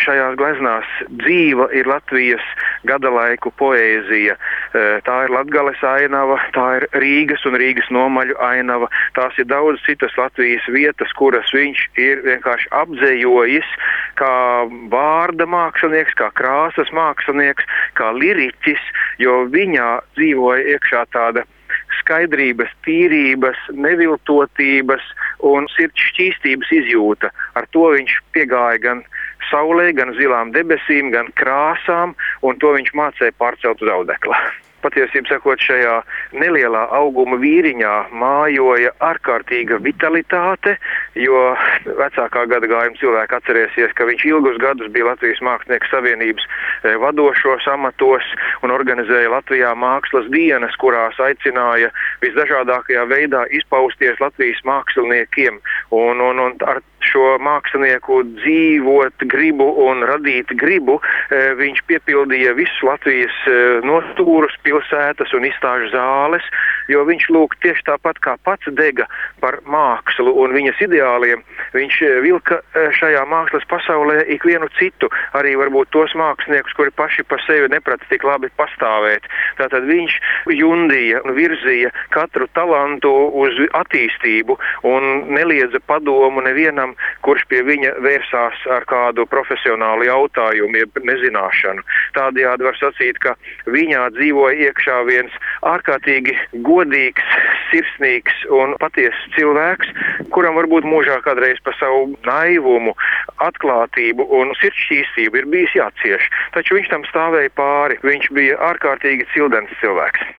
šajās gleznās dzīva ir Latvijas gadalaiku poēzija. Tā ir Latgales ainava, tā ir Rīgas un Rīgas nomaļu ainava. Tās ir daudz citas Latvijas vietas, kuras viņš ir vienkārši apdzējojis kā vārda mākslinieks, kā krāsas mākslinieks, kā liriķis, jo viņā dzīvoja iekšā tāda skaidrības, tīrības, neviltotības un sirds šķīstības izjūta. Ar to viņš piegāja gan saulē, gan zilām debesīm, gan krāsām, un to viņš mācīja pārcelt uz audekla. Patiesībā sakot, šajā nelielā auguma vīriņā mājoja ārkārtīga vitalitāte, jo vecākā gadagājuma cilvēki atcerēsies, ka viņš ilgus gadus bija Latvijas Mākslinieku savienības vadošos amatos un organizēja Latvijā mākslas dienas, kurās aicināja visdažādākajā veidā izpausties Latvijas māksliniekiem. Un ar šo mākslinieku dzīvot gribu un radīt gribu viņš piepildīja visus Latvijas nostūrus, pilsētas un izstāžu zāles, jo viņš lūk tieši tāpat kā pats dega par mākslu un viņas ideāliem, viņš vilka šajā mākslas pasaulē ikvienu citu, arī varbūt tos māksliniekus, kuri paši par sevi neprata tik labi pastāvēt. Tātad viņš jundīja un virzīja katru talantu uz attīstību un neliedza padomu nevienam, kurš pie viņa vērsās ar kādu profesionālu jautājumu, jeb nezināšanu. Tādējādi var sacīt, ka viņā dzīvoja iekšā viens ārkārtīgi godīgs, sirsnīgs un patiesas cilvēks, kuram varbūt mūžā kādreiz par savu naivumu, atklātību un sirdsšķīstību ir bijis jācieš. Taču viņš tam stāvēja pāri. Viņš bija ārkārtīgi cildens cilvēks.